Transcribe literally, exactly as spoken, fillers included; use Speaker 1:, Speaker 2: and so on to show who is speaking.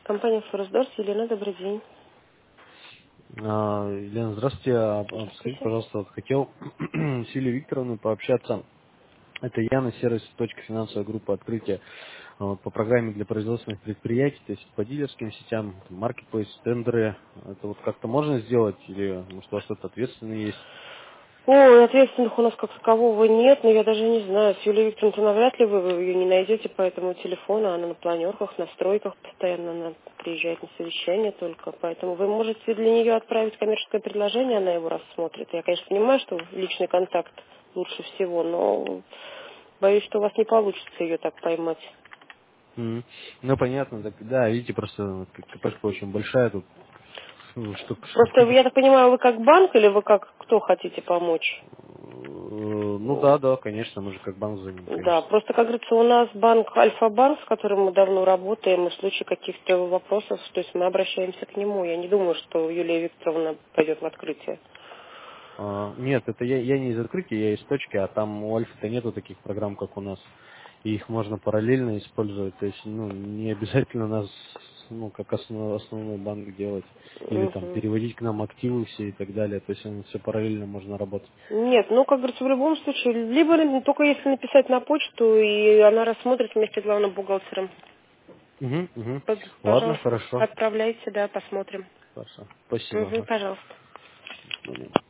Speaker 1: Компания Форсдорс. Елена, добрый день.
Speaker 2: А, Елена, здравствуйте. А, а, Скажите,
Speaker 1: Здравствуйте.
Speaker 2: пожалуйста, вот хотел с Юлией Викторовной пообщаться. Это Яна, сервис, точка, финансовая группа открытия а, вот, по программе для производственных предприятий, то есть по дилерским сетям, маркетплейс, тендеры. Это вот как-то можно сделать или, может, у вас кто-то ответственный есть?
Speaker 1: Ой, ответственных у нас как такового нет, но я даже не знаю. С Юлией Викторовной навряд ли вы, вы ее не найдете по этому телефону. Она на планерках, на стройках постоянно, она приезжает на совещание только. Поэтому вы можете для нее отправить коммерческое предложение, она его рассмотрит. Я, конечно, понимаю, что личный контакт лучше всего, но боюсь, что у вас не получится ее так поймать.
Speaker 2: Мгм. Ну, понятно, так, да, видите, просто КПшка очень большая тут, ну, что,
Speaker 1: Просто,
Speaker 2: что-
Speaker 1: я так понимаю, вы как банк или вы как кто хотите помочь?
Speaker 2: Э, ну да, да, конечно, мы же как банк звоним,
Speaker 1: Да,
Speaker 2: конечно.
Speaker 1: просто, как говорится, у нас банк Альфа-банк, с которым мы давно работаем, и в случае каких-то вопросов, то есть мы обращаемся к нему. Я не думаю, что Юлия Викторовна пойдет в открытие.
Speaker 2: А, нет, это я, я не из открытия, я из точки, а там у Альфа-то нету таких программ, как у нас. И их можно параллельно использовать. То есть, ну, не обязательно нас, ну, как основной, основной банк делать. Или там
Speaker 1: Мгм.
Speaker 2: переводить к нам активы все и так далее. То есть, все параллельно можно работать.
Speaker 1: Нет, ну, как говорится, в любом случае, либо на- только если написать на почту, и она рассмотрит вместе с главным бухгалтером.
Speaker 2: Угу, угу.
Speaker 1: П-
Speaker 2: Ладно,
Speaker 1: Пожалуйста,
Speaker 2: хорошо.
Speaker 1: отправляйте, да, посмотрим.
Speaker 2: Хорошо. Спасибо.
Speaker 1: Угу,
Speaker 2: Ага.
Speaker 1: пожалуйста.
Speaker 2: До свидания.